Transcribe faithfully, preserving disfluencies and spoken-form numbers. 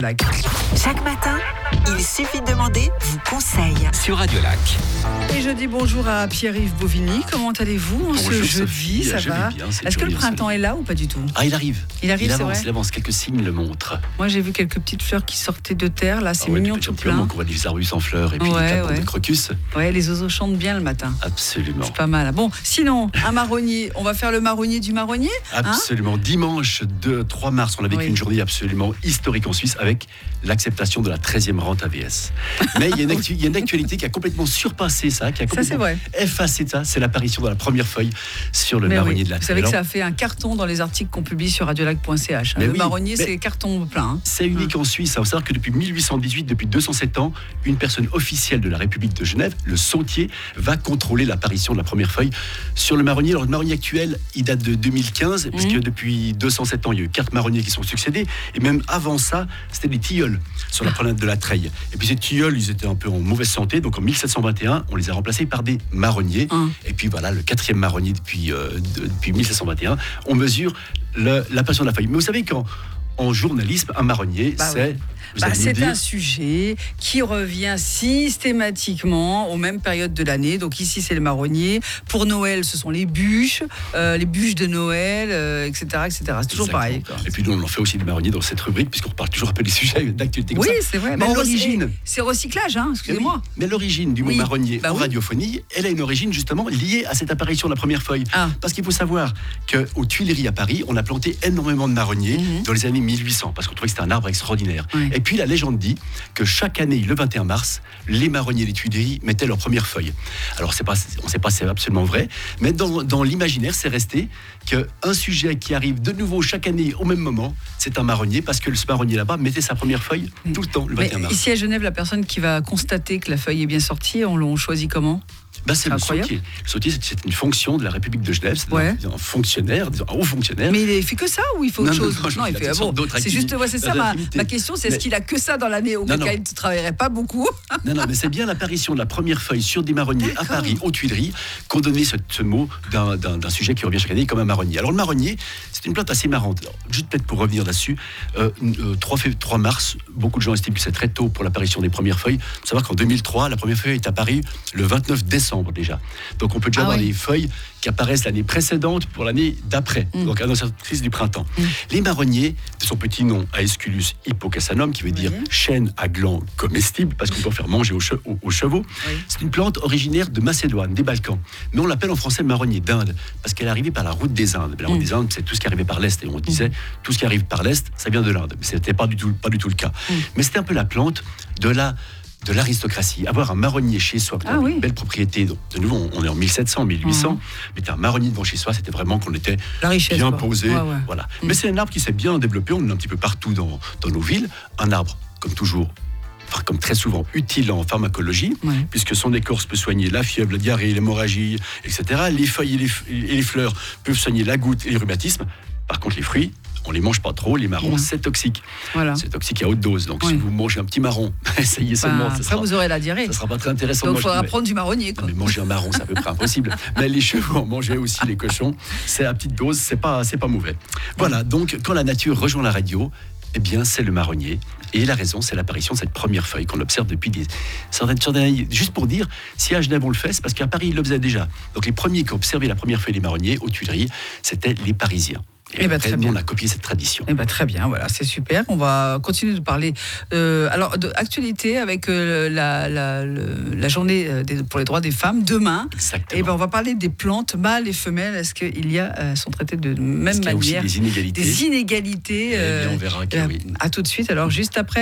Chaque matin, il suffit de demander, vous conseille. Sur Radio Lac. Et je dis bonjour à Pierre-Yves Bovigny. Comment allez-vous en Bonjour, ce Sophie. jeudi? Ça Je va vais bien, c'est Est-ce que le joli, printemps soleil. est là ou pas du tout? Ah, il arrive. Il arrive, il c'est avance, vrai. il avance. Quelques signes le montrent. Moi, j'ai vu quelques petites fleurs qui sortaient de terre. Là, c'est Ah ouais, mignon depuis tout un petit moment plein. qu'on voit des arbustes en fleurs et puis Ouais, des tapons ouais. de crocus. Ouais, les oiseaux chantent bien le matin. Absolument. C'est pas mal. Bon, sinon, un marronnier. On va faire le marronnier du marronnier hein Absolument. Dimanche deux, trois mars, on a vécu Oui. une journée absolument historique en Suisse avec l'acceptation de la treizième rente A V S. Mais il y, a une actu- il y a une actualité qui a complètement surpassé ça, qui a Ça, c'est complètement vrai. effacé ça. C'est l'apparition de la première feuille sur le Mais marronnier oui. de la Vous savez que Treille. ça a fait un carton dans les articles qu'on publie sur radiolac point c h. Mais Le oui, marronnier, mais- c'est carton plein. hein. C'est unique en Suisse. Il faut savoir que depuis mille huit cent dix-huit, depuis deux cent sept ans, une personne officielle de la République de Genève, le sautier, va contrôler l'apparition de la première feuille sur le marronnier. Alors, le marronnier actuel, il date de deux mille quinze, Mhm. puisque depuis deux cent sept ans, il y a eu quatre marronniers qui sont succédés. Et même avant ça, c'était des tilleuls sur la promenade de la Treille. Et puis, ces tilleuls, ils étaient un peu en mauvaise santé. Donc, en mille sept cent vingt et un, on les a remplacés par des marronniers. Hum. Et puis, voilà, le quatrième marronnier depuis, euh, de- depuis mille sept cent vingt et un, on mesure le- l'apparition de la feuille. Mais vous savez qu'en en journalisme, un marronnier, Bah c'est... oui. vous Bah, avez une c'est idée un sujet qui revient systématiquement aux mêmes périodes de l'année. Donc ici, c'est le marronnier. Pour Noël, ce sont les bûches, euh, les bûches de Noël, euh, et cetera, et cetera. C'est toujours Exactement. pareil. quoi. Et puis nous, on en fait aussi des marronniers dans cette rubrique, puisqu'on parle toujours un peu des sujets d'actualité comme Oui, ça. c'est vrai. Mais on à re- l'origine... C'est recyclage, hein, Mais oui, excusez-moi. mais l'origine du mot Oui, marronnier bah en oui. radiophonie, elle a une origine justement liée à cette apparition de la première feuille. Ah. Parce qu'il faut savoir qu'aux Tuileries à Paris, on a planté énormément de marronniers Mhm. dans les années mille huit cents, parce qu'on trouvait que c'était un arbre extraordinaire. Oui. Et puis la légende dit que chaque année, le vingt et un mars, les marronniers des Tuileries mettaient leur première feuille. Alors c'est pas, on ne sait pas si c'est absolument vrai, mais dans, dans l'imaginaire, c'est resté qu'un sujet qui arrive de nouveau chaque année au même moment, c'est un marronnier, parce que ce marronnier là-bas mettait sa première feuille tout le temps, le vingt et un Mais mars. ici à Genève, la personne qui va constater que la feuille est bien sortie, on l'a choisit comment? Ben, c'est C'est le incroyable. sautier. Le sautier, c'est- c'est une fonction de la République de Genève. C'est Ouais. un, un fonctionnaire, un haut fonctionnaire. Mais il fait que ça ou il fait Non, autre non, chose? non, je il veux dire, fait toutes sortes d'autres C'est juste, ouais, c'est ça ma, activités. ma question, c'est est-ce Mais- qu'il a que ça dans l'année au Non, cas non. il ne travaillerait pas beaucoup? Non, non, mais c'est bien l'apparition de la première feuille sur des marronniers à D'accord. Paris, aux Tuileries, qu'on donnait ce, ce mot d'un, d'un- d'un sujet qui revient chaque année comme un marronnier. Alors, le marronnier, c'est une plante assez marrante. Alors, juste peut-être pour revenir là-dessus, euh, euh, trois, fév- trois mars, beaucoup de gens estiment que c'est très tôt pour l'apparition des premières feuilles. Il faut savoir qu'en deux mille trois, la première feuille est apparue le vingt-neuf décembre déjà. Donc, on peut déjà Ah avoir ouais. des feuilles qui apparaissent l'année précédente pour l'année d'après, Mm. donc annonciatrice du printemps. Mm. Les marronniers, de son petit nom, Aesculus hippocassanum, qui veut dire Oui. chêne à gland comestible, parce qu'on peut en faire manger aux, che- aux- aux chevaux. Oui. C'est une plante originaire de Macédoine, des Balkans. Mais on l'appelle en français marronnier d'Inde, parce qu'elle est arrivée par la route des Indes. Mais la route Mm. des Indes, c'est tout ce qui arrivait par l'Est. Et on disait, tout ce qui arrive par l'Est, ça vient de l'Inde. Mais ce n'était pas du tout, pas du tout le cas. Mm. Mais c'était un peu la plante de la... de l'aristocratie, avoir un marronnier chez soi, Ah oui. une belle propriété. Donc, de nouveau, on est en mille sept cents, mille huit cents, Mhm. mais un marronnier devant chez soi, c'était vraiment qu'on était La richesse. bien quoi. posé. Ouais, ouais. Voilà. Mm. Mais c'est un arbre qui s'est bien développé, on en a un petit peu partout dans, dans nos villes. Un arbre, comme toujours, enfin, comme très souvent, utile en pharmacologie, Ouais. puisque son écorce peut soigner la fièvre, la diarrhée, l'hémorragie, et cetera. Les feuilles et les, f- et les fleurs peuvent soigner la goutte et les rhumatismes. Par contre, les fruits, on les mange pas trop. Les marrons, Mm. c'est toxique. Voilà. C'est toxique à haute dose. Donc, si Oui. vous mangez un petit marron, essayez seulement. Bah, ça après, sera, vous aurez la diarrhée. ça sera pas très intéressant. Donc de il manger- faudra mais- prendre du marronnier. Quoi. mais manger un marron, c'est à peu près impossible. Mais les chevaux en mangeaient aussi, les cochons. C'est à petite dose, c'est pas, c'est pas mauvais. Voilà, donc quand la nature rejoint la radio, eh bien, c'est le marronnier. Et la raison, c'est l'apparition de cette première feuille qu'on observe depuis des centaines de années. Juste pour dire, si à Genève on le fait, c'est parce qu'à Paris, ils le faisaient déjà. Donc les premiers qui observaient la première feuille des marronniers aux Tuileries, c'était les Parisiens. Et Eh ben, après, très nous, bien. on a copié cette tradition. Eh ben, très bien, voilà, c'est super. On va continuer de parler. Euh, alors, de actualité avec euh, la, la, le- la journée euh, des- pour les droits des femmes demain. Exactement. Eh ben, on va parler des plantes mâles et femelles. Est-ce qu'il y a euh, sont traitées de Parce même qu'il y a aussi manière des inégalités. des inégalités Eh bien, euh, on verra que euh, oui. À tout de suite. Alors, juste après.